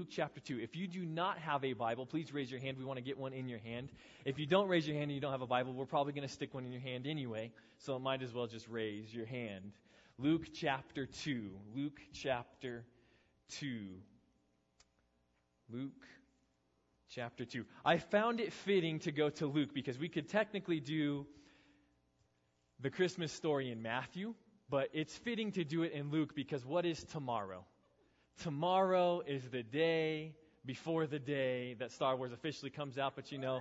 chapter 2. If you do not have a Bible, please raise your hand. We want to get one in your hand. If you don't raise your hand and you don't have a Bible, we're probably going to stick one in your hand anyway, so it might as well just raise your hand. Luke chapter 2. Luke chapter 2. Luke chapter 2. I found it fitting to go to Luke because we could technically do the Christmas story in Matthew, but it's fitting to do it in Luke because what is tomorrow? Tomorrow is the day before the day that Star Wars officially comes out, but you know.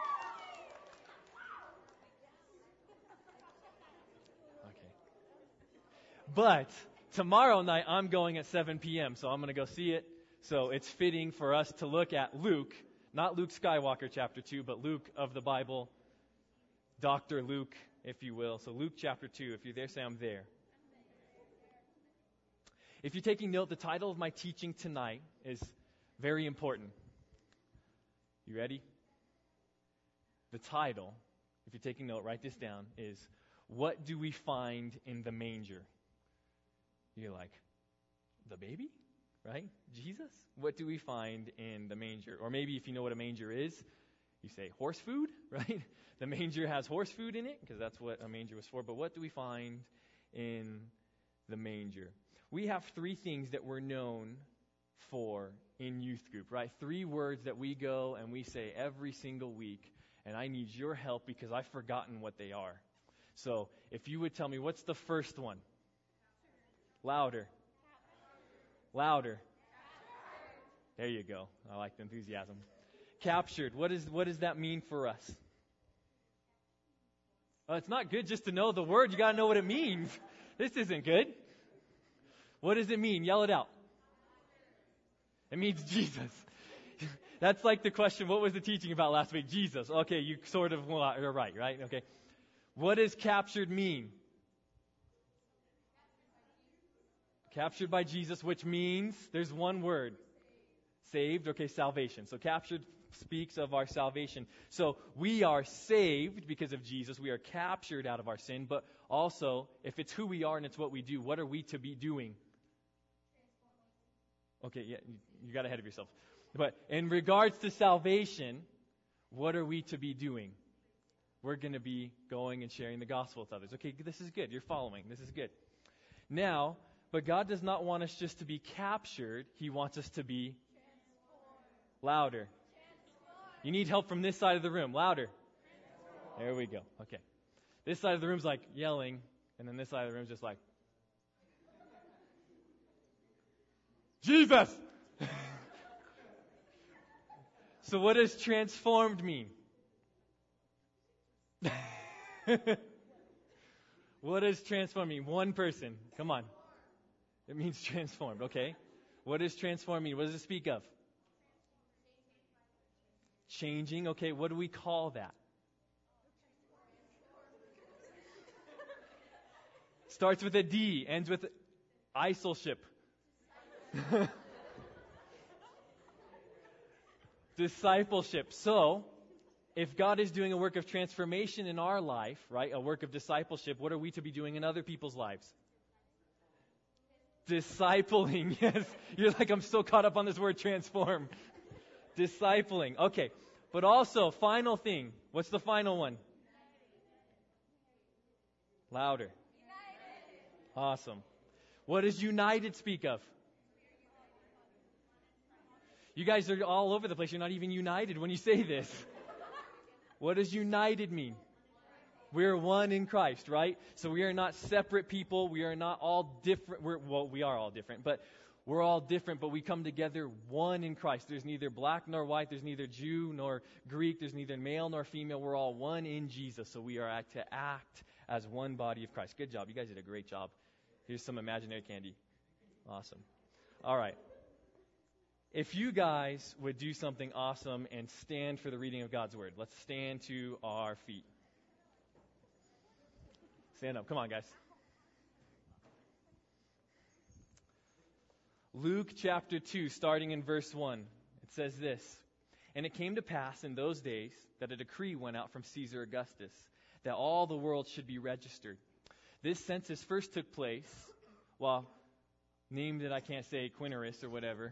Okay. But tomorrow night I'm going at 7 p.m., so I'm going to go see it. So it's fitting for us to look at Luke, not Luke Skywalker chapter 2, but Luke of the Bible, Dr. Luke, if you will. So Luke chapter 2, if you're there, say I'm there. If you're taking note, the title of my teaching tonight is very important. You ready? The title, if you're taking note, write this down, is What Do We Find in the Manger? You're like, the baby? Right? Jesus? What do we find in the manger? Or maybe if you know what a manger is, you say horse food, right? The manger has horse food in it, because that's what a manger was for. But what do we find in the manger? We have 3 things that we're known for in youth group, right? 3 words that we go and we say every single week, and I need your help because I've forgotten what they are. So if you would tell me, what's the first one? Louder. Louder. There you go. I like the enthusiasm. Captured. What does that mean for us? It's not good just to know the word. You got to know what it means. This isn't good. What does it mean? Yell it out. It means Jesus. That's like the question, what was the teaching about last week? Jesus. Okay, you sort of are right? Okay. What does captured mean? Captured by Jesus, which means there's one word. Saved. Okay, salvation. So captured speaks of our salvation. So we are saved because of Jesus. We are captured out of our sin. But also, if it's who we are and it's what we do, what are we to be doing? Okay, yeah, you got ahead of yourself. But in regards to salvation, what are we to be doing? We're going to be going and sharing the gospel with others. Okay, this is good. You're following. This is good. Now, but God does not want us just to be captured. He wants us to be louder. You need help from this side of the room. Louder. There we go. Okay. This side of the room's like yelling, and then this side of the room's just like, Jesus! So what does transformed mean? What does transformed mean? One person. Come on. It means transformed, okay? What does transformed mean? What does it speak of? Changing, okay. What do we call that? Starts with a D, ends with isolship. Discipleship. So, if God is doing a work of transformation in our life, right, a work of discipleship, what are we to be doing in other people's lives? Discipling, yes. You're like, I'm so caught up on this word transform. Discipling. Okay. But also, final thing. What's the final one? Louder. United. Awesome. What does united speak of? You guys are all over the place. You're not even united when you say this. What does united mean? We're one in Christ, right? So we are not separate people. We are not all different. We are all different, but we're all different, but we come together one in Christ. There's neither black nor white. There's neither Jew nor Greek. There's neither male nor female. We're all one in Jesus. So we are to act as one body of Christ. Good job. You guys did a great job. Here's some imaginary candy. Awesome. All right. If you guys would do something awesome and stand for the reading of God's Word. Let's stand to our feet. Stand up. Come on, guys. Luke chapter 2, starting in verse 1. It says this. And it came to pass in those days that a decree went out from Caesar Augustus that all the world should be registered. This census first took place, named it, I can't say, Quinterus or whatever,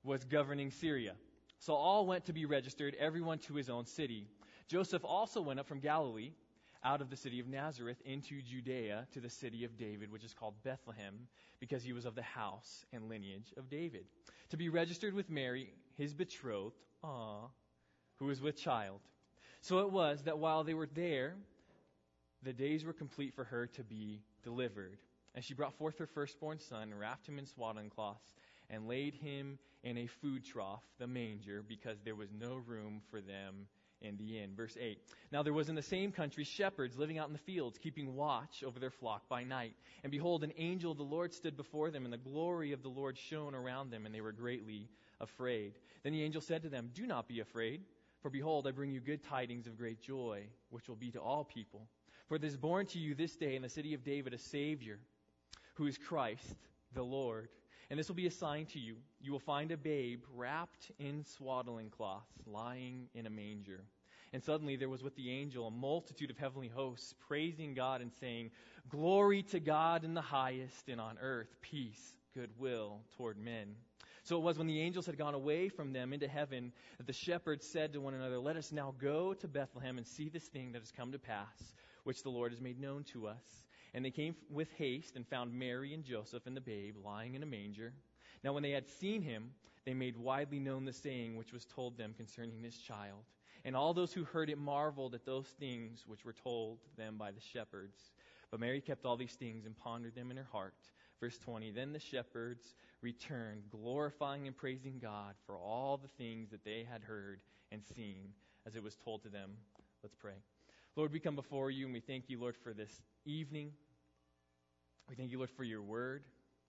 was governing Syria. So all went to be registered, everyone to his own city. Joseph also went up from Galilee, out of the city of Nazareth, into Judea, to the city of David, which is called Bethlehem, because he was of the house and lineage of David, to be registered with Mary, his betrothed, who was with child. So it was that while they were there, the days were complete for her to be delivered. And she brought forth her firstborn son, wrapped him in swaddling cloths, and laid him in a food trough, the manger, because there was no room for them in the inn. Verse 8. Now there was in the same country shepherds living out in the fields, keeping watch over their flock by night. And behold, an angel of the Lord stood before them, and the glory of the Lord shone around them, and they were greatly afraid. Then the angel said to them, Do not be afraid, for behold, I bring you good tidings of great joy, which will be to all people. For there is born to you this day in the city of David a Savior, who is Christ the Lord. And this will be a sign to you. You will find a babe wrapped in swaddling cloths, lying in a manger. And suddenly there was with the angel a multitude of heavenly hosts, praising God and saying, Glory to God in the highest, and on earth peace, goodwill toward men. So it was when the angels had gone away from them into heaven that the shepherds said to one another, Let us now go to Bethlehem and see this thing that has come to pass, which the Lord has made known to us. And they came with haste and found Mary and Joseph and the babe lying in a manger. Now when they had seen him, they made widely known the saying which was told them concerning this child. And all those who heard it marveled at those things which were told them by the shepherds. But Mary kept all these things and pondered them in her heart. Verse 20, Then the shepherds returned, glorifying and praising God for all the things that they had heard and seen as it was told to them. Let's pray. Lord, we come before you and we thank you, Lord, for this evening. We thank you, Lord, for your word.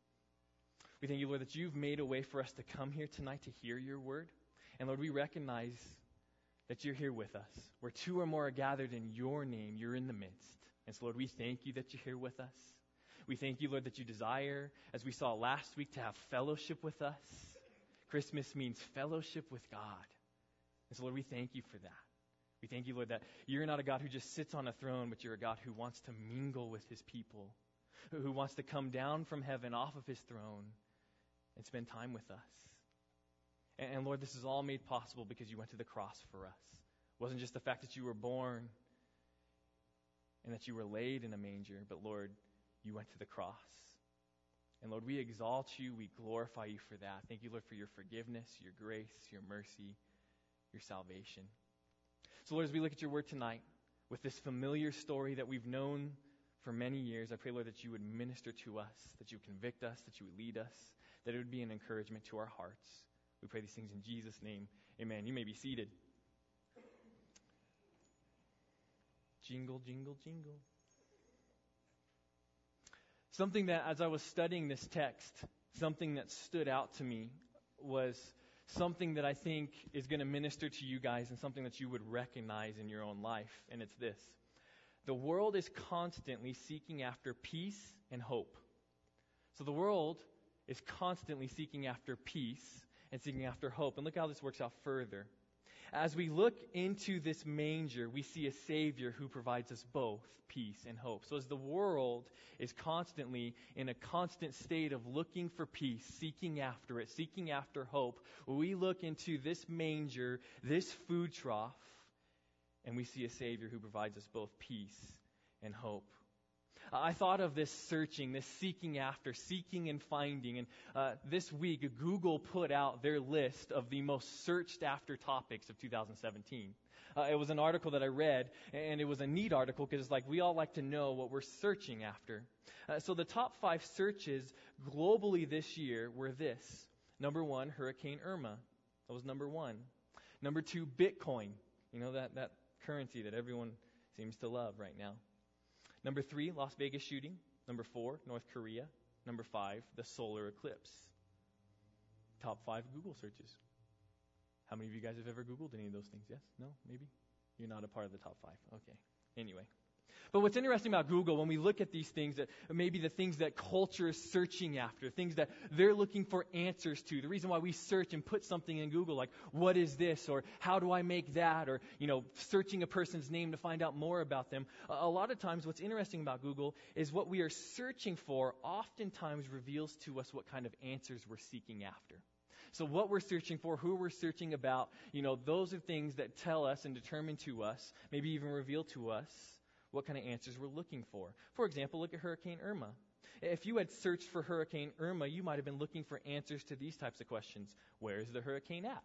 We thank you, Lord, that you've made a way for us to come here tonight to hear your word. And Lord, we recognize that you're here with us. Where two or more are gathered in your name, you're in the midst. And so, Lord, we thank you that you're here with us. We thank you, Lord, that you desire, as we saw last week, to have fellowship with us. Christmas means fellowship with God. And so, Lord, we thank you for that. We thank you, Lord, that you're not a God who just sits on a throne, but you're a God who wants to mingle with his people, who wants to come down from heaven off of his throne and spend time with us. And Lord, this is all made possible because you went to the cross for us. It wasn't just the fact that you were born and that you were laid in a manger, but Lord, you went to the cross. And Lord, we exalt you, we glorify you for that. Thank you, Lord, for your forgiveness, your grace, your mercy, your salvation. So Lord, as we look at your word tonight, with this familiar story that we've known for many years, I pray, Lord, that you would minister to us, that you would convict us, that you would lead us, that it would be an encouragement to our hearts. We pray these things in Jesus' name. Amen. You may be seated. Jingle, jingle, jingle. Something that, as I was studying this text, something that stood out to me was something that I think is going to minister to you guys and something that you would recognize in your own life. And it's this. The world is constantly seeking after peace and hope. So the world is constantly seeking after peace and seeking after hope. And look how this works out further. As we look into this manger, we see a Savior who provides us both peace and hope. So as the world is constantly in a constant state of looking for peace, seeking after it, seeking after hope, we look into this manger, this food trough, and we see a Savior who provides us both peace and hope. I thought of this searching, this seeking after, seeking and finding. And this week, Google put out their list of the most searched after topics of 2017. It was an article that I read, and it was a neat article because it's like we all like to know what we're searching after. So the top 5 searches globally this year were this. Number 1, Hurricane Irma. That was number 1. Number 2, Bitcoin. You know, that currency that everyone seems to love right now. Number 3, Las Vegas shooting. Number 4, North Korea. Number 5, the solar eclipse. Top 5 Google searches. How many of you guys have ever Googled any of those things? Yes? No? Maybe? You're not a part of the top 5. Okay. Anyway. But what's interesting about Google, when we look at these things, that maybe the things that culture is searching after, things that they're looking for answers to, the reason why we search and put something in Google like, what is this? Or how do I make that? Or, searching a person's name to find out more about them. A lot of times what's interesting about Google is what we are searching for oftentimes reveals to us what kind of answers we're seeking after. So what we're searching for, who we're searching about, those are things that tell us and determine to us, maybe even reveal to us, what kind of answers we're looking for. For example, look at Hurricane Irma. If you had searched for Hurricane Irma, you might have been looking for answers to these types of questions. Where is the hurricane at?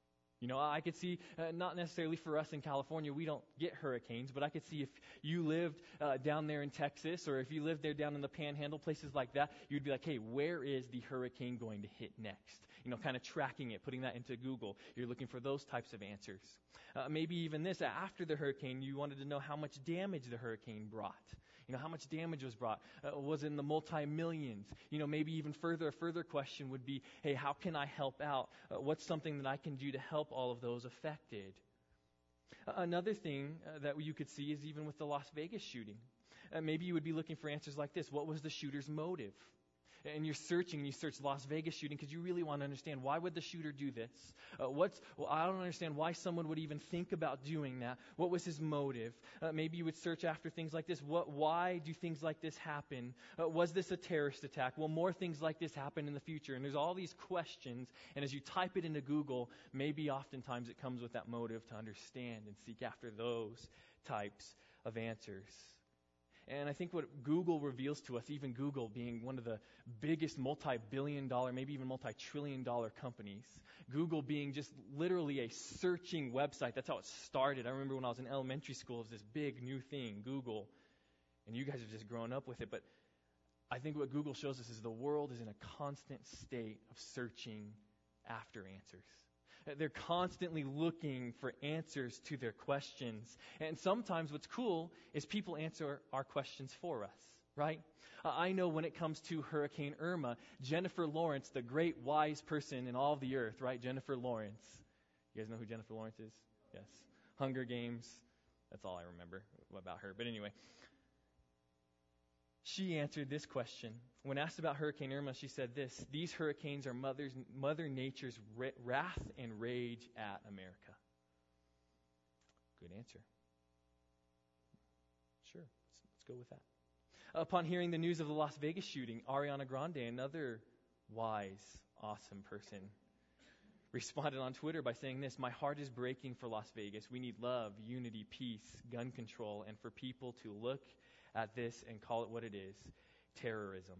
I could see, not necessarily for us in California, we don't get hurricanes, but I could see if you lived down there in Texas, or if you lived there down in the Panhandle, places like that, you'd be like, hey, where is the hurricane going to hit next? Kind of tracking it, putting that into Google. You're looking for those types of answers. Maybe even this, after the hurricane, you wanted to know how much damage the hurricane brought. How much damage was brought? Was it in the multi-millions? Maybe even a further question would be, hey, how can I help out? What's something that I can do to help all of those affected? Another thing that you could see is even with the Las Vegas shooting. Maybe you would be looking for answers like this. What was the shooter's motive? And you're searching, and you search Las Vegas shooting because you really want to understand, why would the shooter do this? I don't understand why someone would even think about doing that. What was his motive? Maybe you would search after things like this. Why do things like this happen? Was this a terrorist attack? Will more things like this happen in the future? And there's all these questions, and as you type it into Google, maybe oftentimes it comes with that motive to understand and seek after those types of answers. And I think what Google reveals to us, even Google being one of the biggest multi-billion-dollar, maybe even multi-trillion-dollar companies, Google being just literally a searching website. That's how it started. I remember when I was in elementary school, it was this big new thing, Google. And you guys have just grown up with it. But I think what Google shows us is the world is in a constant state of searching after answers. They're constantly looking for answers to their questions. And sometimes what's cool is people answer our questions for us, right? I know when it comes to Hurricane Irma, Jennifer Lawrence, the great wise person in all of the earth, right? Jennifer Lawrence. You guys know who Jennifer Lawrence is? Yes. Hunger Games. That's all I remember about her. But anyway, she answered this question. When asked about Hurricane Irma, she said this: these hurricanes are Mother Nature's wrath and rage at America. Good answer. Sure, let's go with that. Upon hearing the news of the Las Vegas shooting, Ariana Grande, another wise, awesome person, responded on Twitter by saying this: my heart is breaking for Las Vegas. We need love, unity, peace, gun control, and for people to look at this and call it what it is: terrorism.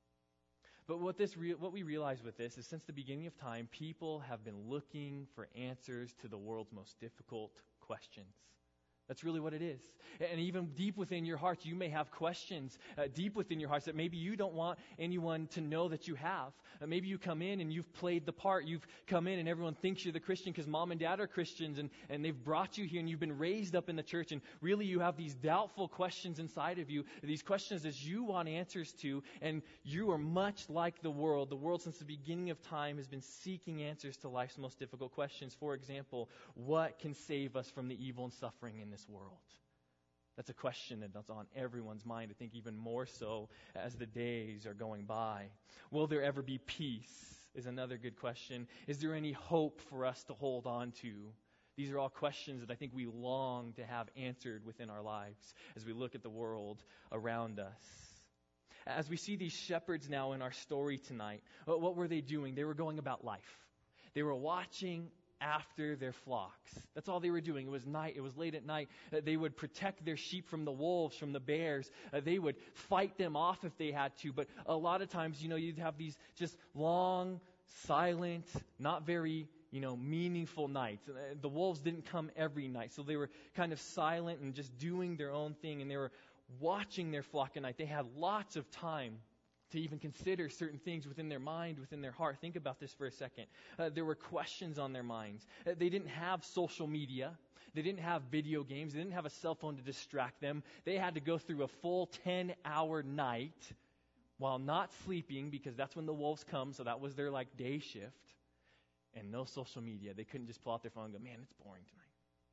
But what we realize with this is, since the beginning of time, people have been looking for answers to the world's most difficult questions. That's really what it is. And even deep within your hearts, you may have questions deep within your hearts that maybe you don't want anyone to know that you have. Maybe you come in and you've played the part. You've come in and everyone thinks you're the Christian because mom and dad are Christians, and they've brought you here and you've been raised up in the church, and really you have these doubtful questions inside of you, these questions that you want answers to, and you are much like the world. The world since the beginning of time has been seeking answers to life's most difficult questions. For example, what can save us from the evil and suffering in this world? That's a question that's on everyone's mind, I think even more so as the days are going by. Will there ever be peace is another good question. Is there any hope for us to hold on to? These are all questions that I think we long to have answered within our lives as we look at the world around us. As we see these shepherds now in our story tonight, what were they doing? They were going about life. They were watching after their flocks. That's all they were doing. It was night. It was late at night. They would protect their sheep from the wolves, from the bears. They would fight them off if they had to. But a lot of times, you'd have these just long, silent, not very, meaningful nights. The wolves didn't come every night. So they were kind of silent and just doing their own thing. And they were watching their flock at night. They had lots of time to even consider certain things within their mind, within their heart. Think about this for a second. There were questions on their minds. They didn't have social media. They didn't have video games. They didn't have a cell phone to distract them. They had to go through a full 10-hour night while not sleeping, because that's when the wolves come, so that was their day shift. And no social media. They couldn't just pull out their phone and go, man, it's boring tonight.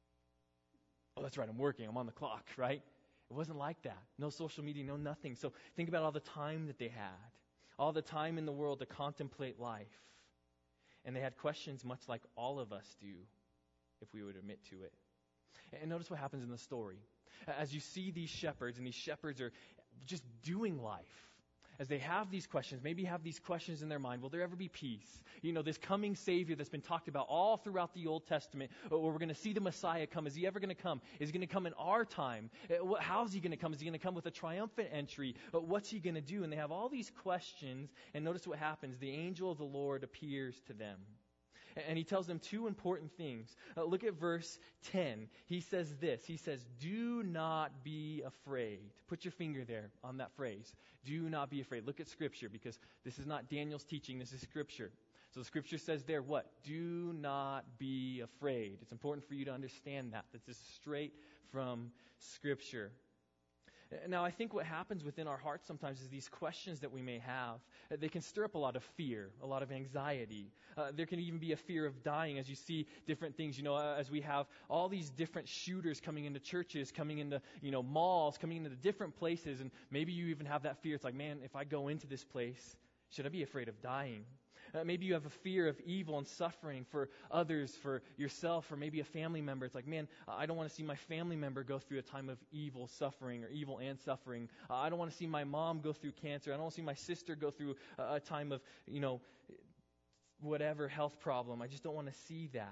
Oh, that's right, I'm working. I'm on the clock, right? It wasn't like that. No social media, no nothing. So think about all the time that they had. All the time in the world to contemplate life. And they had questions much like all of us do, if we would admit to it. And notice what happens in the story. As you see these shepherds, and these shepherds are just doing life. as they have these questions, maybe have these questions in their mind, will there ever be peace? This coming Savior that's been talked about all throughout the Old Testament, where we're going to see the Messiah come. Is he ever going to come? Is he going to come in our time? How's he going to come? Is he going to come with a triumphant entry? What's he going to do? And they have all these questions, and notice what happens. The angel of the Lord appears to them. And he tells them two important things. Look at verse 10. He says this. He says, do not be afraid. Put your finger there on that phrase. Do not be afraid. Look at Scripture, because this is not Daniel's teaching. This is Scripture. So the Scripture says there what? Do not be afraid. It's important for you to understand that. This is straight from Scripture. Now, I think what happens within our hearts sometimes is these questions that we may have, they can stir up a lot of fear, a lot of anxiety. There can even be a fear of dying as you see different things. As we have all these different shooters coming into churches, coming into, malls, coming into different places, and maybe you even have that fear. It's like, man, if I go into this place, should I be afraid of dying? Maybe you have a fear of evil and suffering for others, for yourself, or maybe a family member. It's like, man, I don't want to see my family member go through a time of evil suffering or evil and suffering. I don't want to see my mom go through cancer. I don't want to see my sister go through a time of, whatever health problem. I just don't want to see that.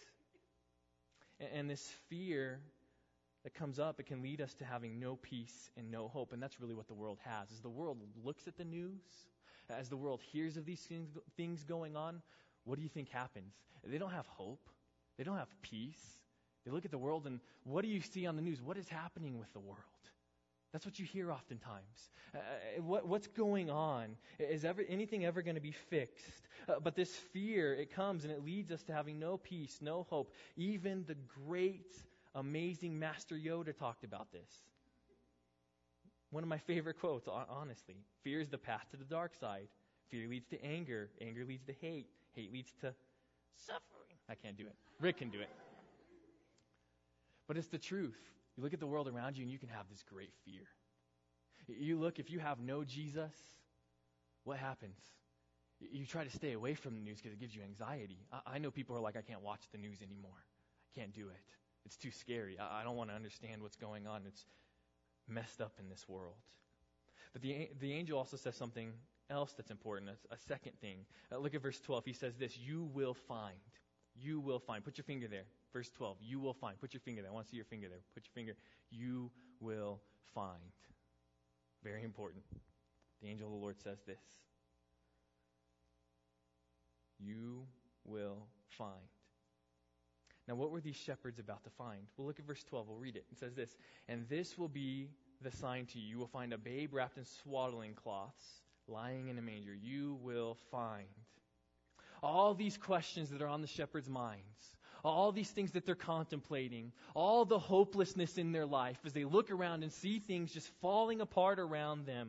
And this fear that comes up, it can lead us to having no peace and no hope. And that's really what the world has. As the world looks at the news, as the world hears of these things going on, what do you think happens? They don't have hope. They don't have peace. They look at the world, and what do you see on the news? What is happening with the world? That's what you hear oftentimes. What's going on? Is anything ever going to be fixed? But this fear, it comes and it leads us to having no peace, no hope. Even the great, amazing Master Yoda talked about this. One of my favorite quotes, honestly. Fear is the path to the dark side. Fear leads to anger. Anger leads to hate. Hate leads to suffering. I can't do it. Rick can do it. But it's the truth. You look at the world around you and you can have this great fear. You look, if you have no Jesus, what happens? You try to stay away from the news because it gives you anxiety. I know people are like, I can't watch the news anymore. I can't do it. It's too scary. I don't want to understand what's going on. It's messed up in this world. But the angel also says something else that's important, a second thing. Look at verse 12. He says this, you will find. You will find. Put your finger there. Verse 12, you will find. Put your finger there. I want to see your finger there. Put your finger. You will find. Very important. The angel of the Lord says this. You will find. Now, what were these shepherds about to find? Well, look at verse 12. We'll read it. It says this, and this will be the sign to you. You will find a babe wrapped in swaddling cloths, lying in a manger. You will find. All these questions that are on the shepherds' minds, all these things that they're contemplating, all the hopelessness in their life as they look around and see things just falling apart around them,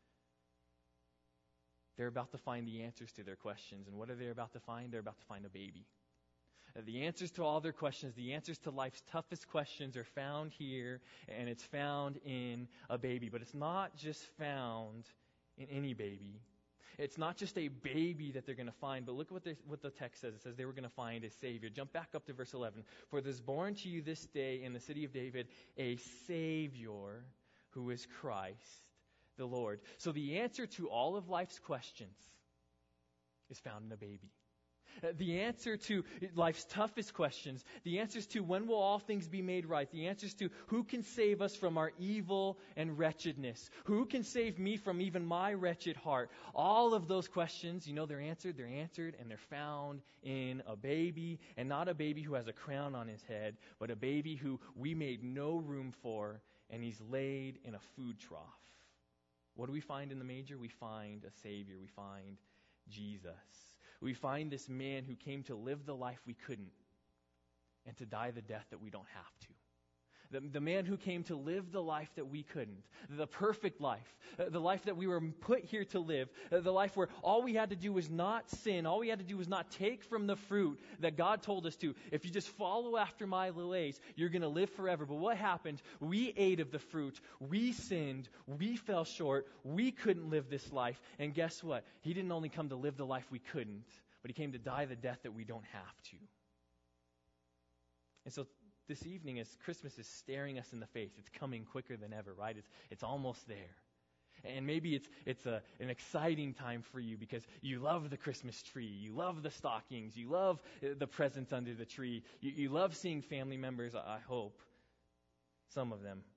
they're about to find the answers to their questions. And what are they about to find? They're about to find a baby. The answers to all their questions, the answers to life's toughest questions are found here, and it's found in a baby. But it's not just found in any baby. It's not just a baby that they're going to find, but look at what the text says. It says they were going to find a Savior. Jump back up to verse 11. For there's born to you this day in the city of David a Savior who is Christ the Lord. So the answer to all of life's questions is found in a baby. The answer to life's toughest questions, the answers to when will all things be made right, the answers to who can save us from our evil and wretchedness, who can save me from even my wretched heart, all of those questions, they're answered, and they're found in a baby, and not a baby who has a crown on his head, but a baby who we made no room for, and he's laid in a food trough. What do we find in the manger? We find a Savior. We find Jesus. We find this man who came to live the life we couldn't and to die the death that we don't have to. The man who came to live the life that we couldn't, the perfect life, the life that we were put here to live, the life where all we had to do was not sin, all we had to do was not take from the fruit that God told us to. If you just follow after my ways, you're going to live forever. But what happened? We ate of the fruit, we sinned, we fell short, we couldn't live this life. And guess what? He didn't only come to live the life we couldn't, but he came to die the death that we don't have to. And so this evening, as Christmas is staring us in the face, it's coming quicker than ever, right? It's almost there. And maybe it's an exciting time for you because you love the Christmas tree, you love the stockings, you love the presents under the tree, you love seeing family members, I hope, some of them.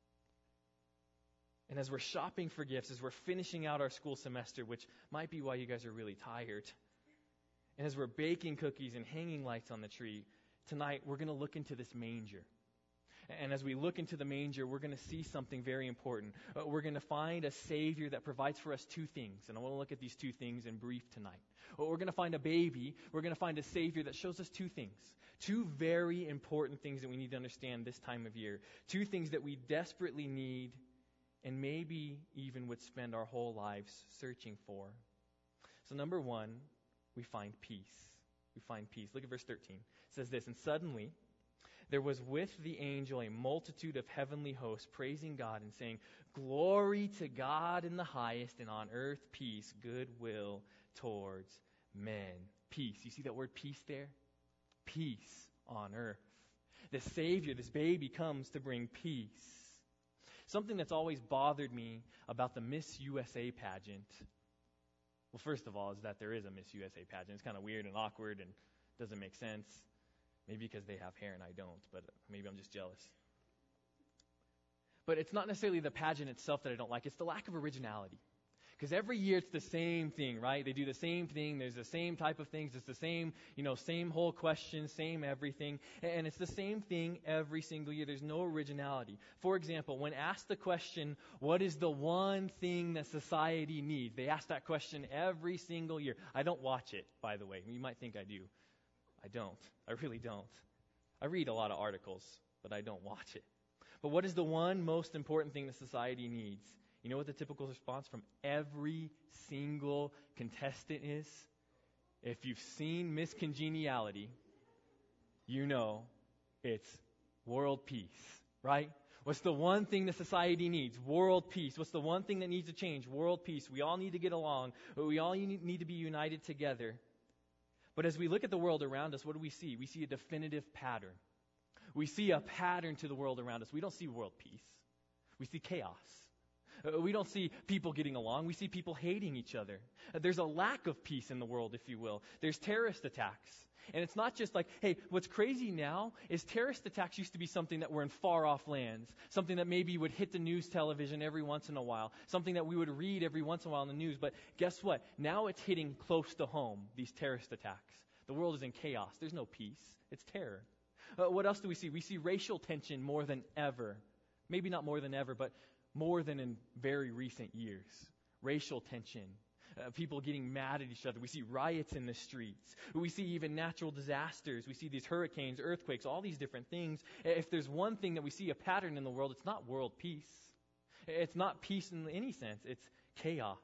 And as we're shopping for gifts, as we're finishing out our school semester, which might be why you guys are really tired, and as we're baking cookies and hanging lights on the tree, tonight we're going to look into this manger. And as we look into the manger, we're going to see something very important. We're going to find a Savior that provides for us two things. And I want to look at these two things in brief tonight. We're going to find a baby. We're going to find a Savior that shows us two things. Two very important things that we need to understand this time of year. Two things that we desperately need and maybe even would spend our whole lives searching for. So number one, we find peace. We find peace. Look at verse 13. It says this, "And suddenly there was with the angel a multitude of heavenly hosts praising God and saying, 'Glory to God in the highest, and on earth peace, goodwill towards men.'" Peace. You see that word peace there? Peace on earth. The Savior, this baby, comes to bring peace. Something that's always bothered me about the Miss USA pageant, well, first of all, is that there is a Miss USA pageant. It's kind of weird and awkward and doesn't make sense. Maybe because they have hair and I don't, but maybe I'm just jealous. But it's not necessarily the pageant itself that I don't like. It's the lack of originality. Because every year it's the same thing, right? They do the same thing. There's the same type of things. It's the same, same whole question, same everything. And it's the same thing every single year. There's no originality. For example, when asked the question, what is the one thing that society needs? They ask that question every single year. I don't watch it, by the way. You might think I do. I don't. I really don't. I read a lot of articles, but I don't watch it. But what is the one most important thing that society needs? You know what the typical response from every single contestant is? If you've seen Miss Congeniality, you know it's world peace, right? What's the one thing that society needs? World peace. What's the one thing that needs to change? World peace. We all need to get along. We all need to be united together. But as we look at the world around us, what do we see? We see a definitive pattern. We see a pattern to the world around us. We don't see world peace. We see chaos. We don't see people getting along. We see people hating each other. There's a lack of peace in the world, if you will. There's terrorist attacks. And it's not just like, hey, what's crazy now is terrorist attacks used to be something that were in far-off lands, something that maybe would hit the news television every once in a while, something that we would read every once in a while in the news. But guess what? Now it's hitting close to home, these terrorist attacks. The world is in chaos. There's no peace. It's terror. What else do we see? We see racial tension more than ever. Maybe not more than ever, but more than in very recent years. Racial tension. People getting mad at each other. We see riots in the streets. We see even natural disasters. We see these hurricanes, earthquakes, all these different things. If there's one thing that we see a pattern in the world, it's not world peace. It's not peace in any sense. It's chaos.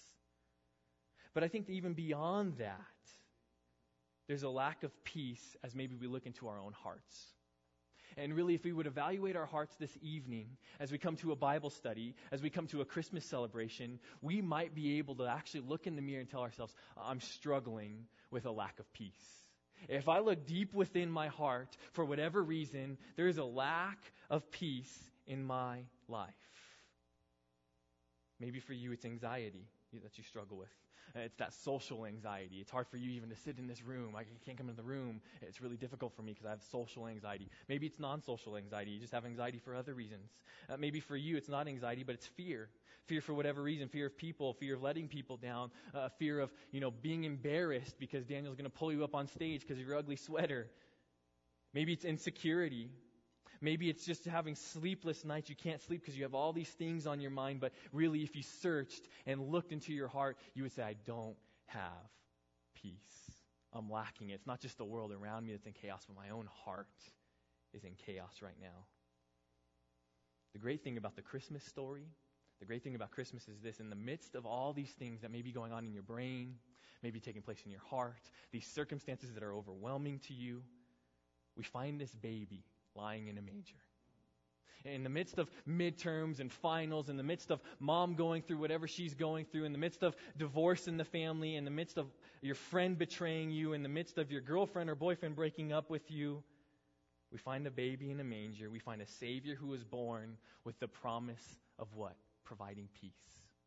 But I think that even beyond that, there's a lack of peace as maybe we look into our own hearts. And really, if we would evaluate our hearts this evening, as we come to a Bible study, as we come to a Christmas celebration, we might be able to actually look in the mirror and tell ourselves, I'm struggling with a lack of peace. If I look deep within my heart, for whatever reason, there is a lack of peace in my life. Maybe for you, it's anxiety that you struggle with. It's that social anxiety. It's hard for you even to sit in this room. I can't come into the room. It's really difficult for me because I have social anxiety. Maybe it's non-social anxiety. You just have anxiety for other reasons. Maybe for you it's not anxiety, but it's fear. Fear for whatever reason. Fear of people. Fear of letting people down. Fear of, being embarrassed because Daniel's going to pull you up on stage because of your ugly sweater. Maybe it's insecurity. Maybe it's just having sleepless nights. You can't sleep because you have all these things on your mind. But really, if you searched and looked into your heart, you would say, I don't have peace. I'm lacking it. It's not just the world around me that's in chaos, but my own heart is in chaos right now. The great thing about the Christmas story, the great thing about Christmas is this. In the midst of all these things that may be going on in your brain, maybe taking place in your heart, these circumstances that are overwhelming to you, we find this baby lying in a manger. In the midst of midterms and finals, in the midst of mom going through whatever she's going through, in the midst of divorce in the family, in the midst of your friend betraying you, in the midst of your girlfriend or boyfriend breaking up with you, we find a baby in a manger. We find a Savior who was born with the promise of what? Providing peace.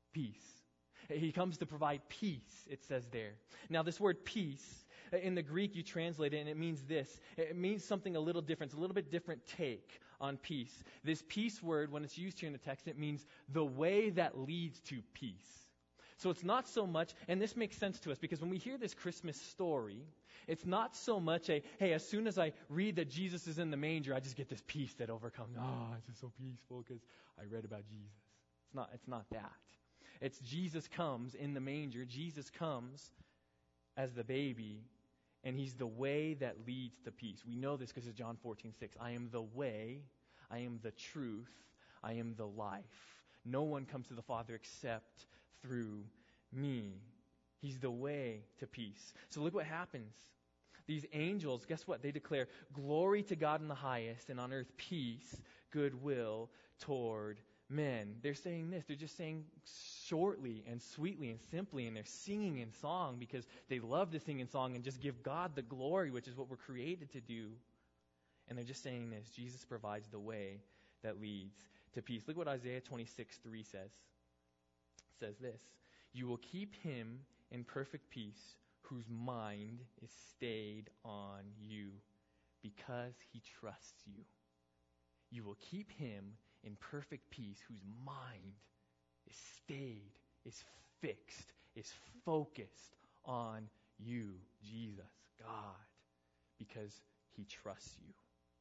Peace. He comes to provide peace, it says there. Now, this word peace, in the Greek you translate it, and it means this. It means something a little different. It's a little bit different take on peace. This peace word, when it's used here in the text, it means the way that leads to peace. So it's not so much, and this makes sense to us, because when we hear this Christmas story, it's not so much hey, as soon as I read that Jesus is in the manger, I just get this peace that overcomes. Oh, it's just so peaceful because I read about Jesus. It's not that. It's Jesus comes in the manger. Jesus comes as the baby, and he's the way that leads to peace. We know this because of John 14:6. I am the way, I am the truth, I am the life. No one comes to the Father except through me. He's the way to peace. So look what happens. These angels, guess what? They declare, glory to God in the highest, and on earth peace, goodwill toward men. They're saying this. They're just saying shortly and sweetly and simply, and they're singing in song because they love to sing in song and just give God the glory, which is what we're created to do. And they're just saying this. Jesus provides the way that leads to peace. Look what Isaiah 26:3 says. It says this, you will keep him in perfect peace whose mind is stayed on you because he trusts you. You will keep him in perfect peace whose mind is stayed, is fixed, is focused on you, Jesus, God, because he trusts you.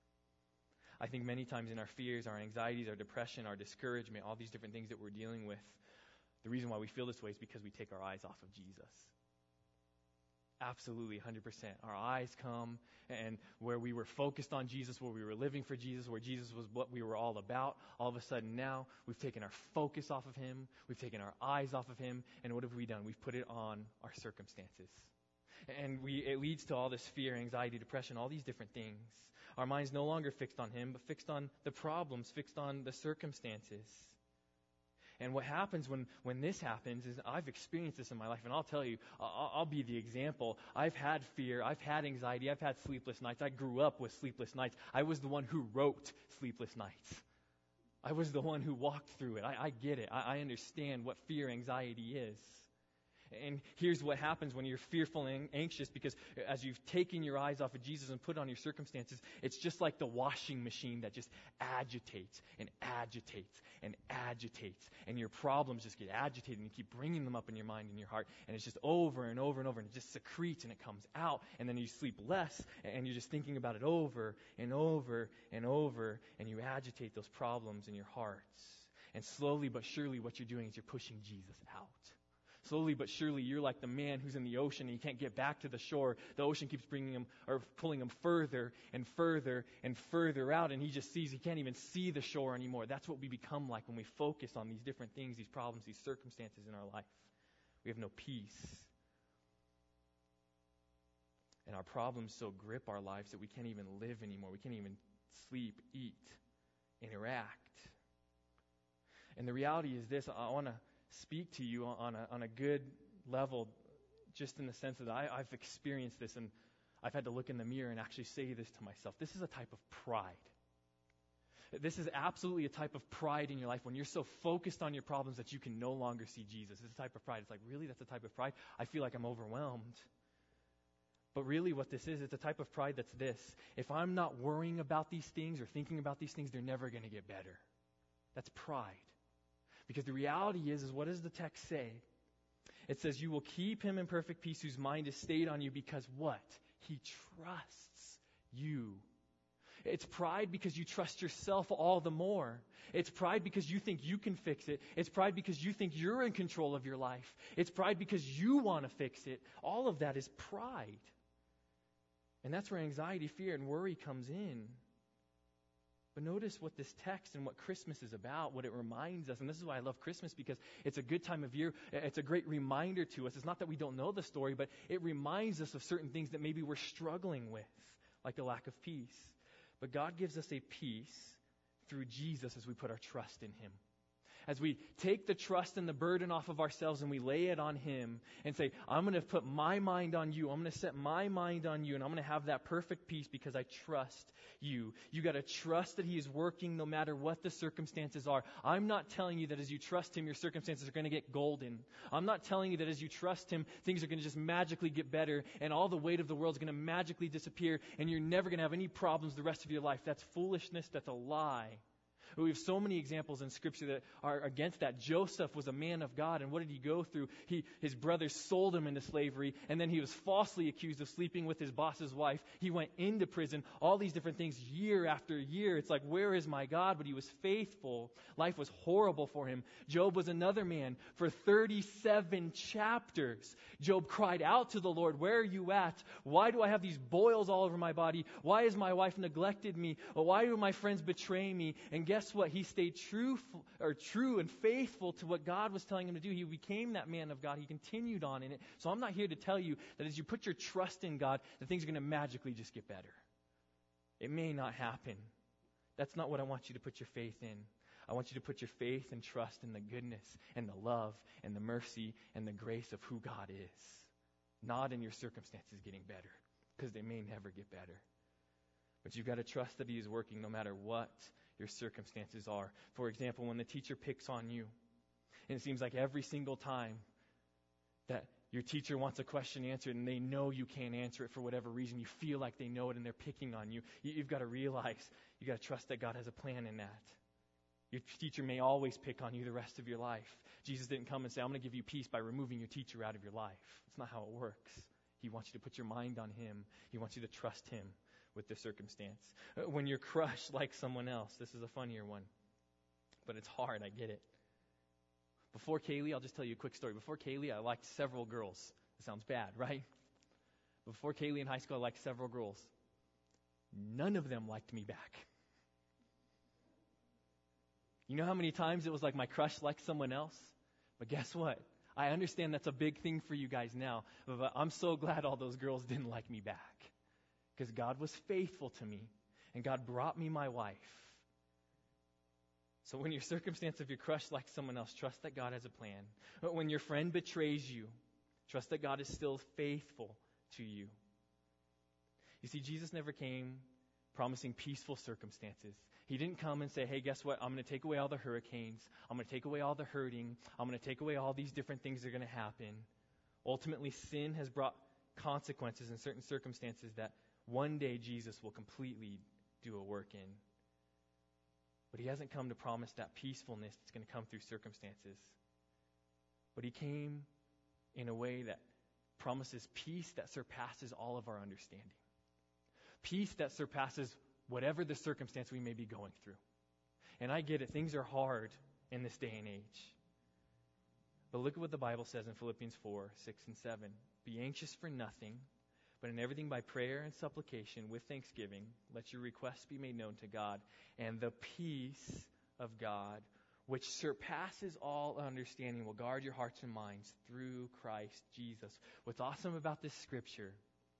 I think many times in our fears, our anxieties, our depression, our discouragement, all these different things that we're dealing with, the reason why we feel this way is because we take our eyes off of Jesus. Absolutely, 100%. Our eyes come, and where we were focused on Jesus, where we were living for Jesus, where Jesus was what we were all about, all of a sudden now we've taken our focus off of him, we've taken our eyes off of him, and what have we done? We've put it on our circumstances. And it leads to all this fear, anxiety, depression, all these different things. Our mind's no longer fixed on him, but fixed on the problems, fixed on the circumstances. And what happens when this happens is I've experienced this in my life, and I'll tell you, I'll be the example. I've had fear, I've had anxiety, I've had sleepless nights. I grew up with sleepless nights. I was the one who wrote sleepless nights. I was the one who walked through it. I get it. I understand what fear, anxiety is. And here's what happens when you're fearful and anxious, because as you've taken your eyes off of Jesus and put it on your circumstances, it's just like the washing machine that just agitates and agitates and agitates. And your problems just get agitated, and you keep bringing them up in your mind and your heart. And it's just over and over and over, and it just secretes and it comes out. And then you sleep less, and you're just thinking about it over and over and over. And you agitate those problems in your hearts. And slowly but surely what you're doing is you're pushing Jesus out. Slowly but surely, you're like the man who's in the ocean and he can't get back to the shore. The ocean keeps bringing him or pulling him further and further and further out, and he just sees he can't even see the shore anymore. That's what we become like when we focus on these different things, these problems, these circumstances in our life. We have no peace. And our problems so grip our lives that we can't even live anymore. We can't even sleep, eat, interact. And the reality is this. I want to speak to you on a good level, just in the sense that I've experienced this, and I've had to look in the mirror and actually say this to myself. This is a type of pride. This is absolutely a type of pride in your life when you're so focused on your problems that you can no longer see Jesus. It's a type of pride. It's like, really? That's a type of pride? I feel like I'm overwhelmed. But really what this is, it's a type of pride that's this. If I'm not worrying about these things or thinking about these things, they're never going to get better. That's pride. Because the reality is what does the text say? It says, you will keep him in perfect peace whose mind is stayed on you because what? He trusts you. It's pride because you trust yourself all the more. It's pride because you think you can fix it. It's pride because you think you're in control of your life. It's pride because you want to fix it. All of that is pride. And that's where anxiety, fear, and worry comes in. But notice what this text and what Christmas is about, what it reminds us. And this is why I love Christmas, because it's a good time of year. It's a great reminder to us. It's not that we don't know the story, but it reminds us of certain things that maybe we're struggling with, like the lack of peace. But God gives us a peace through Jesus as we put our trust in him. as we take the trust and the burden off of ourselves and we lay it on Him and say, I'm going to put my mind on you. I'm going to set my mind on you, and I'm going to have that perfect peace because I trust you. You got to trust that He is working no matter what the circumstances are. I'm not telling you that as you trust Him, your circumstances are going to get golden. I'm not telling you that as you trust Him, things are going to just magically get better and all the weight of the world is going to magically disappear and you're never going to have any problems the rest of your life. That's foolishness. That's a lie. We have so many examples in Scripture that are against that. Joseph was a man of God, and what did he go through? His brothers sold him into slavery, and then he was falsely accused of sleeping with his boss's wife. He went into prison, all these different things year after year. It's like, where is my God? But he was faithful. Life was horrible for him. Job was another man. For 37 chapters, Job cried out to the Lord, where are you at? Why do I have these boils all over my body? Why has my wife neglected me? Why do my friends betray me? And guess what? He stayed true and faithful to what God was telling him to do. He became that man of God. He continued on in it. So I'm not here to tell you that as you put your trust in God, that things are going to magically just get better. It may not happen. That's not what I want you to put your faith in. I want you to put your faith and trust in the goodness and the love and the mercy and the grace of who God is. Not in your circumstances getting better, because they may never get better. But you've got to trust that He is working no matter what your circumstances are. For example, when the teacher picks on you, and it seems like every single time that your teacher wants a question answered and they know you can't answer it for whatever reason, you feel like they know it and they're picking on you, you've got to realize, you've got to trust that God has a plan in that. Your teacher may always pick on you the rest of your life. Jesus didn't come and say, I'm going to give you peace by removing your teacher out of your life. That's not how it works. He wants you to put your mind on Him. He wants you to trust Him with the circumstance. When you're crushed like someone else, this is a funnier one, but it's hard, I get it. Before Kaylee, I'll just tell you a quick story. Before Kaylee, I liked several girls. It sounds bad, right? Before Kaylee in high school, I liked several girls. None of them liked me back. You know how many times it was like my crush liked someone else? But guess what? I understand that's a big thing for you guys now, but I'm so glad all those girls didn't like me back. Because God was faithful to me, and God brought me my wife. So when your circumstance of your crush likes someone else, trust that God has a plan. But when your friend betrays you, trust that God is still faithful to you. You see, Jesus never came promising peaceful circumstances. He didn't come and say, hey, guess what? I'm going to take away all the hurricanes. I'm going to take away all the hurting. I'm going to take away all these different things that are going to happen. Ultimately, sin has brought consequences in certain circumstances that one day Jesus will completely do a work in. But He hasn't come to promise that peacefulness that's going to come through circumstances. But He came in a way that promises peace that surpasses all of our understanding. Peace that surpasses whatever the circumstance we may be going through. And I get it, things are hard in this day and age. But look at what the Bible says in Philippians 4, 6 and 7. Be anxious for nothing, but in everything by prayer and supplication with thanksgiving, let your requests be made known to God. And the peace of God, which surpasses all understanding, will guard your hearts and minds through Christ Jesus. What's awesome about this scripture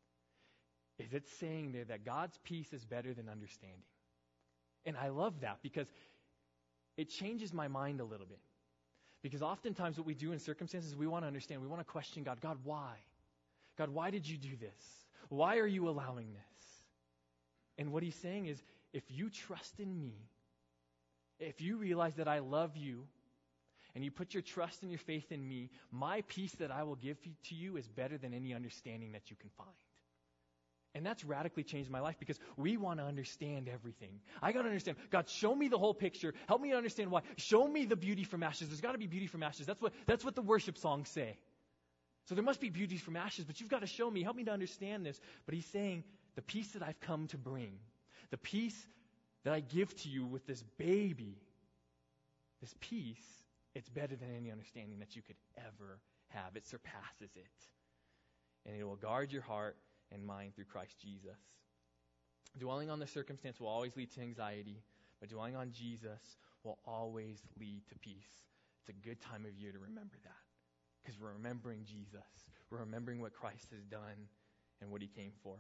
is it's saying there that God's peace is better than understanding. And I love that because it changes my mind a little bit. Because oftentimes what we do in circumstances, we want to understand. We want to question God. God, why? God, why did you do this? Why are you allowing this? And what He's saying is, if you trust in me, if you realize that I love you, and you put your trust and your faith in me, my peace that I will give to you is better than any understanding that you can find. And that's radically changed my life because we want to understand everything. I got to understand. God, show me the whole picture. Help me to understand why. Show me the beauty from ashes. There's got to be beauty from ashes. That's what the worship songs say. So there must be beauty from ashes, but you've got to show me. Help me to understand this. But He's saying, the peace that I've come to bring, the peace that I give to you with this baby, this peace, it's better than any understanding that you could ever have. It surpasses it. And it will guard your heart and mind through Christ Jesus. Dwelling on the circumstance will always lead to anxiety, but dwelling on Jesus will always lead to peace. It's a good time of year to remember that because we're remembering Jesus. We're remembering what Christ has done and what He came for.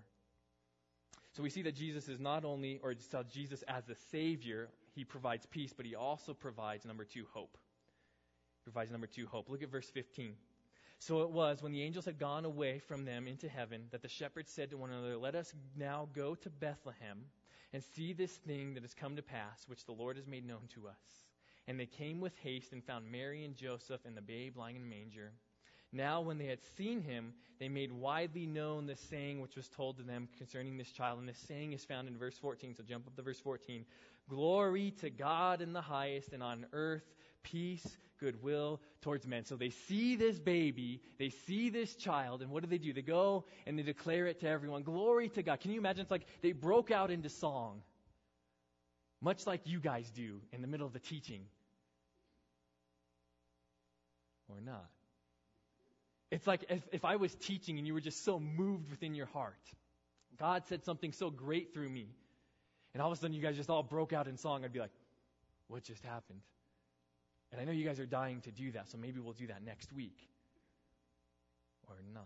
So we see that Jesus is not only, or Jesus as the Savior, He provides peace, but He also provides, number 2, hope. Revised number 2, hope. Look at verse 15. So it was, when the angels had gone away from them into heaven, that the shepherds said to one another, "Let us now go to Bethlehem and see this thing that has come to pass, which the Lord has made known to us." And they came with haste and found Mary and Joseph and the babe lying in a manger. Now when they had seen him, they made widely known the saying which was told to them concerning this child. And this saying is found in verse 14. So jump up to verse 14. "Glory to God in the highest, and on earth peace, goodwill towards men." So they see this baby, they see this child, and what do? They go and they declare it to everyone. Glory to God. Can you imagine? It's like they broke out into song, much like you guys do in the middle of the teaching. Or not. It's like if I was teaching and you were just so moved within your heart. God said something so great through me. And all of a sudden you guys just all broke out in song. I'd be like, what just happened? And I know you guys are dying to do that, so maybe we'll do that next week. Or not.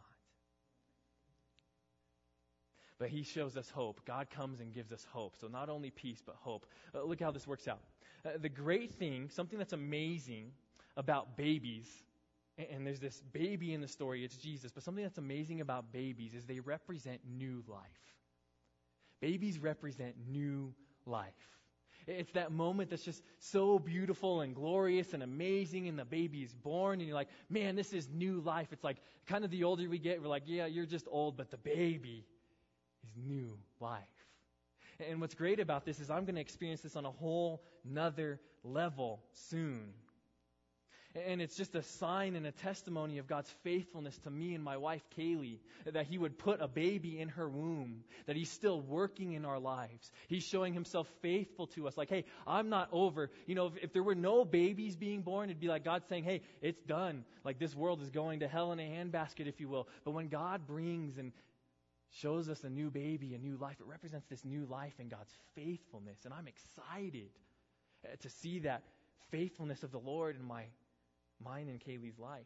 But he shows us hope. God comes and gives us hope. So not only peace, but hope. Look how this works out. The great thing, something that's amazing about babies, and there's this baby in the story, it's Jesus, but something that's amazing about babies is they represent new life. Babies represent new life. It's that moment that's just so beautiful and glorious and amazing, and the baby is born, and you're like, man, this is new life. It's like, kind of the older we get, we're like, yeah, you're just old, but the baby is new life. And what's great about this is I'm going to experience this on a whole nother level soon. And it's just a sign and a testimony of God's faithfulness to me and my wife, Kaylee, that He would put a baby in her womb, that He's still working in our lives. He's showing Himself faithful to us. Like, hey, I'm not over. You know, if there were no babies being born, it'd be like God saying, hey, it's done. Like, this world is going to hell in a handbasket, if you will. But when God brings and shows us a new baby, a new life, it represents this new life in God's faithfulness. And I'm excited to see that faithfulness of the Lord in mine and Kaylee's life.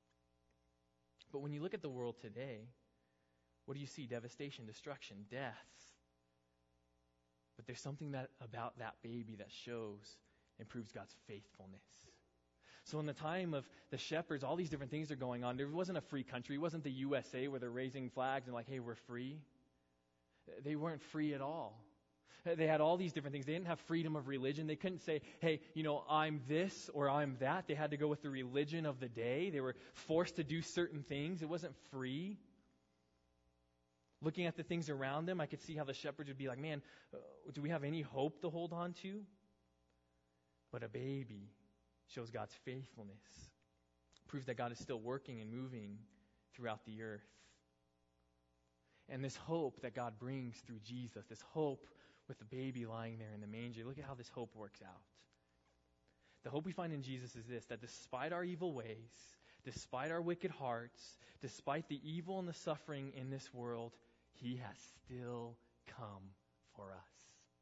But when you look at the world today, what do you see? Devastation, destruction, death. But there's something about that baby that shows and proves God's faithfulness. So in the time of the shepherds, all these different things are going on. There wasn't a free country. It wasn't the USA where they're raising flags and like, hey, we're free. They weren't free at all. They had all these different things. They didn't have freedom of religion. They couldn't say, hey, you know, I'm this or I'm that. They had to go with the religion of the day. They were forced to do certain things. It wasn't free. Looking at the things around them, I could see how the shepherds would be like, man, do we have any hope to hold on to? But a baby shows God's faithfulness. Proves that God is still working and moving throughout the earth. And this hope that God brings through Jesus, this hope with the baby lying there in the manger. Look at how this hope works out. The hope we find in Jesus is this, that despite our evil ways, despite our wicked hearts, despite the evil and the suffering in this world, He has still come for us.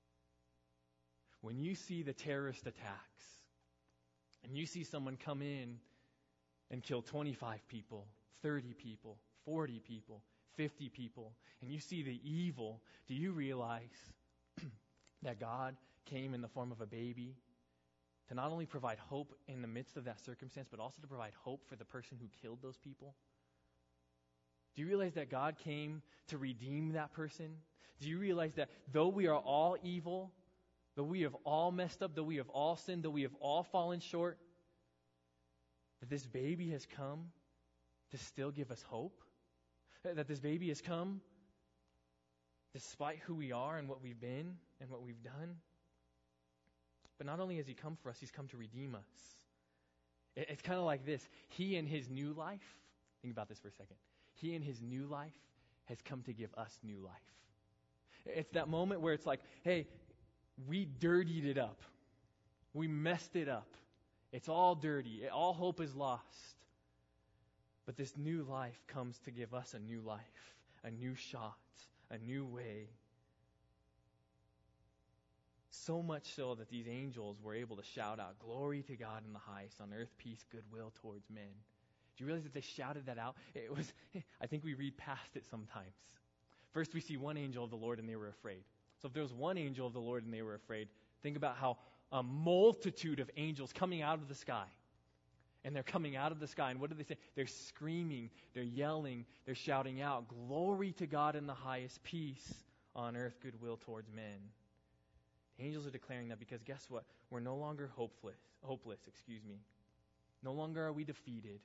When you see the terrorist attacks, and you see someone come in and kill 25 people, 30 people, 40 people, 50 people, and you see the evil, do you realize that God came in the form of a baby to not only provide hope in the midst of that circumstance, but also to provide hope for the person who killed those people? Do you realize that God came to redeem that person? Do you realize that though we are all evil, though we have all messed up, though we have all sinned, though we have all fallen short, that this baby has come to still give us hope? That this baby has come despite who we are and what we've been and what we've done. But not only has He come for us, He's come to redeem us. It's kind of like this. He in His new life, think about this for a second. He in His new life has come to give us new life. It's that moment where it's like, hey, we dirtied it up. We messed it up. It's all dirty. All hope is lost. But this new life comes to give us a new life, a new shot, a new way. So much so that these angels were able to shout out, glory to God in the highest, on earth peace, goodwill towards men. Do you realize that they shouted that out? It was, I think we read past it sometimes. First we see one angel of the Lord and they were afraid. So if there was one angel of the Lord and they were afraid, think about how a multitude of angels coming out of the sky. And they're coming out of the sky. And what do they say? They're screaming, they're yelling, they're shouting out, "Glory to God in the highest, peace on earth, goodwill towards men." The angels are declaring that because guess what? We're no longer hopeless. No longer are we defeated.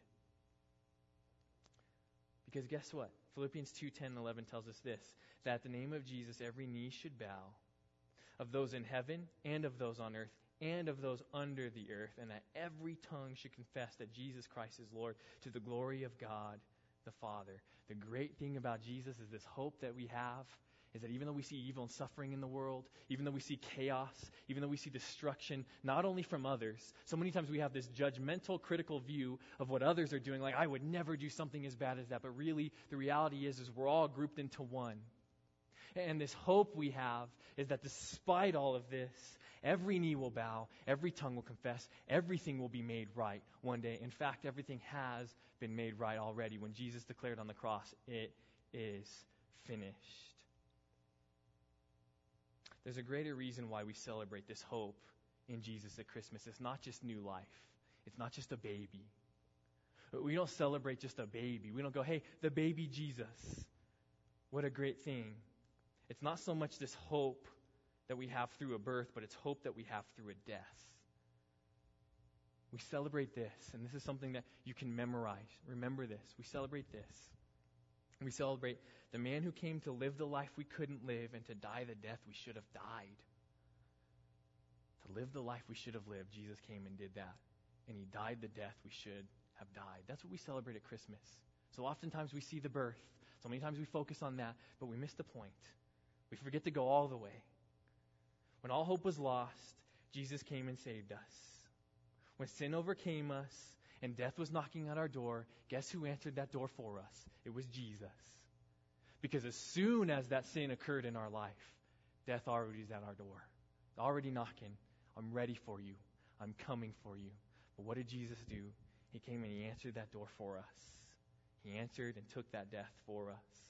Because guess what? Philippians 2:10-11 tells us this, that at the name of Jesus every knee should bow, of those in heaven and of those on earth and of those under the earth, and that every tongue should confess that Jesus Christ is Lord, to the glory of God the Father. The great thing about Jesus is this hope that we have is that even though we see evil and suffering in the world, even though we see chaos, even though we see destruction, not only from others, so many times we have this judgmental, critical view of what others are doing, like, I would never do something as bad as that, but really the reality is we're all grouped into one. And this hope we have is that despite all of this, every knee will bow, every tongue will confess, everything will be made right one day. In fact, everything has been made right already when Jesus declared on the cross, "It is finished." There's a greater reason why we celebrate this hope in Jesus at Christmas. It's not just new life. It's not just a baby. We don't celebrate just a baby. We don't go, "Hey, the baby Jesus. What a great thing." It's not so much this hope that we have through a birth, but it's hope that we have through a death. We celebrate this, and this is something that you can memorize. Remember this. We celebrate this. We celebrate the man who came to live the life we couldn't live and to die the death we should have died. To live the life we should have lived, Jesus came and did that. And he died the death we should have died. That's what we celebrate at Christmas. So oftentimes we see the birth. So many times we focus on that, but we miss the point. We forget to go all the way. When all hope was lost, Jesus came and saved us. When sin overcame us and death was knocking at our door, guess who answered that door for us? It was Jesus. Because as soon as that sin occurred in our life, death already is at our door. It's already knocking. I'm ready for you. I'm coming for you. But what did Jesus do? He came and he answered that door for us. He answered and took that death for us.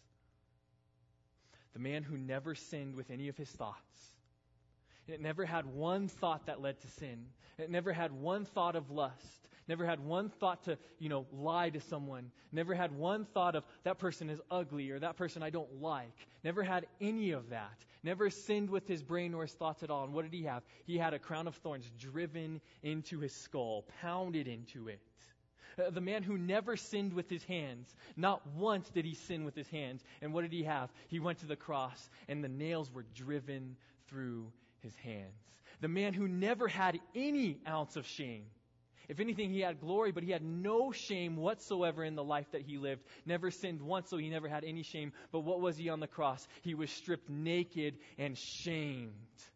The man who never sinned with any of his thoughts. It never had one thought that led to sin. It never had one thought of lust. Never had one thought to, lie to someone. Never had one thought of that person is ugly or that person I don't like. Never had any of that. Never sinned with his brain or his thoughts at all. And what did he have? He had a crown of thorns driven into his skull, pounded into it. The man who never sinned with his hands. Not once did he sin with his hands. And what did he have? He went to the cross and the nails were driven through his hands. The man who never had any ounce of shame. If anything, he had glory, but he had no shame whatsoever in the life that he lived. Never sinned once, so he never had any shame. But what was he on the cross? He was stripped naked and shamed.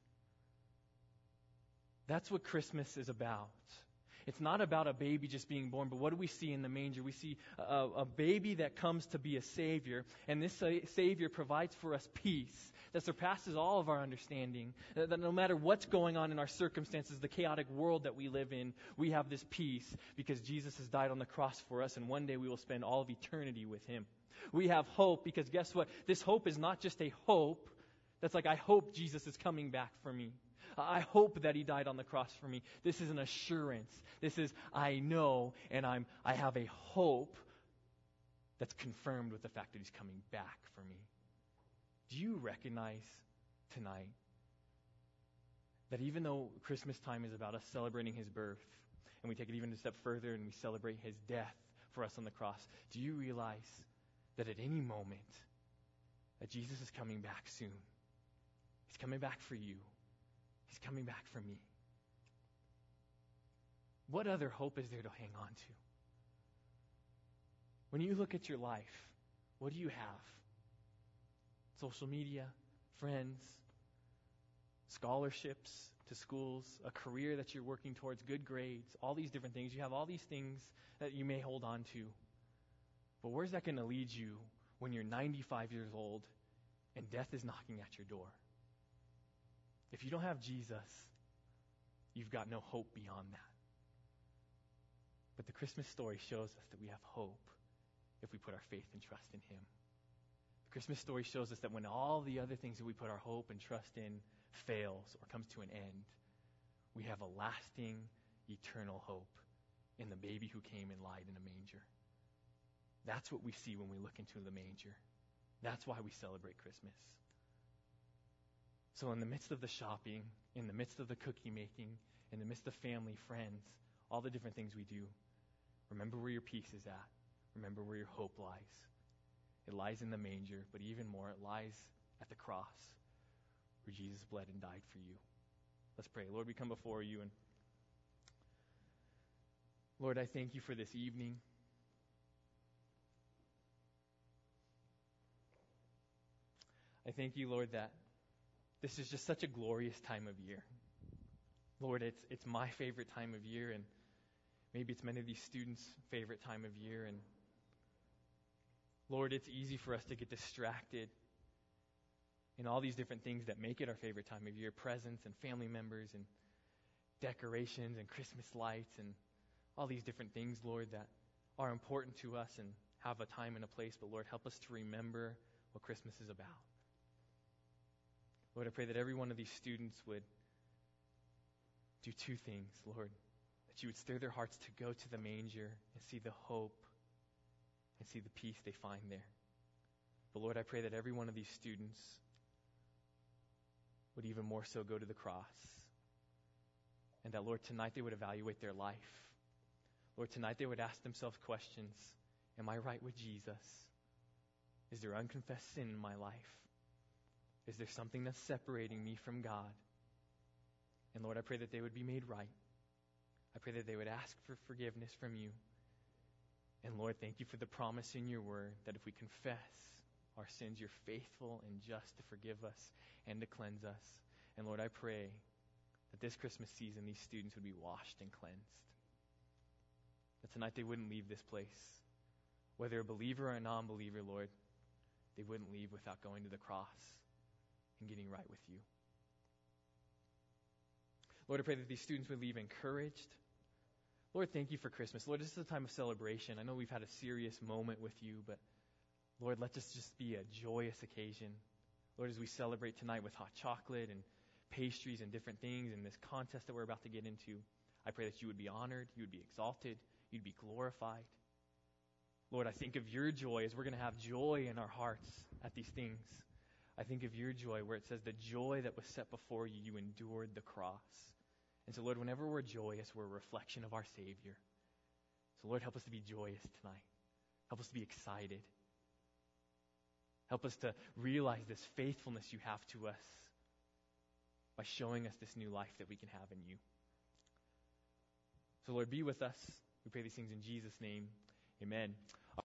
That's what Christmas is about. It's not about a baby just being born, but what do we see in the manger? We see a baby that comes to be a Savior, and this Savior provides for us peace that surpasses all of our understanding. That no matter what's going on in our circumstances, the chaotic world that we live in, we have this peace because Jesus has died on the cross for us, and one day we will spend all of eternity with Him. We have hope because guess what? This hope is not just a hope that's like, I hope Jesus is coming back for me. I hope that He died on the cross for me. This is an assurance. This is, I know, and I have a hope that's confirmed with the fact that He's coming back for me. Do you recognize tonight that even though Christmas time is about us celebrating His birth, and we take it even a step further and we celebrate His death for us on the cross, do you realize that at any moment that Jesus is coming back soon? He's coming back for you. He's coming back for me. What other hope is there to hang on to? When you look at your life, what do you have? Social media, friends, scholarships to schools, a career that you're working towards, good grades, all these different things. You have all these things that you may hold on to. But where's that going to lead you when you're 95 years old and death is knocking at your door? If you don't have Jesus, you've got no hope beyond that. But the Christmas story shows us that we have hope if we put our faith and trust in Him. The Christmas story shows us that when all the other things that we put our hope and trust in fails or comes to an end, we have a lasting, eternal hope in the baby who came and lied in a manger. That's what we see when we look into the manger. That's why we celebrate Christmas. So in the midst of the shopping, in the midst of the cookie making, in the midst of family, friends, all the different things we do, remember where your peace is at. Remember where your hope lies. It lies in the manger, but even more, it lies at the cross where Jesus bled and died for you. Let's pray. Lord, we come before you, and Lord, I thank you for this evening. I thank you, Lord, that this is just such a glorious time of year. Lord, it's my favorite time of year, and maybe it's many of these students' favorite time of year. And Lord, it's easy for us to get distracted in all these different things that make it our favorite time of year. Presents and family members and decorations and Christmas lights and all these different things, Lord, that are important to us and have a time and a place. But Lord, help us to remember what Christmas is about. Lord, I pray that every one of these students would do two things, Lord. That you would stir their hearts to go to the manger and see the hope and see the peace they find there. But Lord, I pray that every one of these students would even more so go to the cross. And that, Lord, tonight they would evaluate their life. Lord, tonight they would ask themselves questions. Am I right with Jesus? Is there unconfessed sin in my life? Is there something that's separating me from God? And Lord, I pray that they would be made right. I pray that they would ask for forgiveness from you. And Lord, thank you for the promise in your word that if we confess our sins, you're faithful and just to forgive us and to cleanse us. And Lord, I pray that this Christmas season, these students would be washed and cleansed. That tonight they wouldn't leave this place. Whether a believer or a non-believer, Lord, they wouldn't leave without going to the cross and getting right with you. Lord, I pray that these students would leave encouraged. Lord, thank you for Christmas. Lord, this is a time of celebration. I know we've had a serious moment with you, but Lord, let this just be a joyous occasion. Lord, as we celebrate tonight with hot chocolate and pastries and different things and this contest that we're about to get into, I pray that you would be honored, you would be exalted, you'd be glorified. Lord, I think of your joy as we're going to have joy in our hearts at these things. I think of your joy where it says the joy that was set before you, you endured the cross. And so, Lord, whenever we're joyous, we're a reflection of our Savior. So, Lord, help us to be joyous tonight. Help us to be excited. Help us to realize this faithfulness you have to us by showing us this new life that we can have in you. So, Lord, be with us. We pray these things in Jesus' name. Amen.